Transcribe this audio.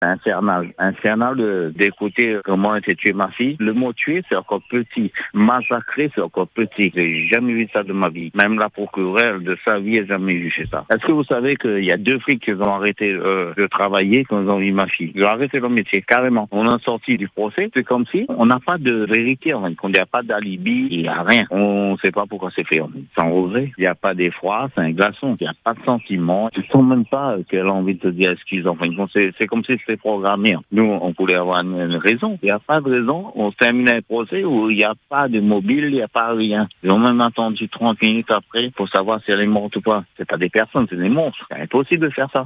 Infernal. Infernal d'écouter comment a été tué ma fille. Le mot tuer, c'est encore petit. Massacrer, c'est encore petit. J'ai jamais vu ça de ma vie. Même la procureure de sa vie n'a jamais vu ça. Est-ce que vous savez qu'il y a 2 flics qui ont arrêté de travailler quand ils ont vu ma fille? Ils ont arrêté leur métier, carrément. On a sorti du procès. C'est comme si on n'a pas de vérité, en fait. Il n'y a pas d'alibi, il n'y a rien. On ne sait pas pourquoi c'est fait. Sans regret. Il n'y a pas d'effroi, c'est un glaçon. Il n'y a pas de sentiment. Ils ne sont même pas qu'elle a envie de te dire excuse. Enfin, c'est comme si c'était programmé. Nous, on voulait avoir une raison. Il n'y a pas de raison. On termine un procès où il n'y a pas de mobile, il n'y a pas rien. Ils ont même attendu 30 minutes après pour savoir si elle est morte ou pas. C'est pas des personnes, c'est des monstres. C'est impossible de faire ça.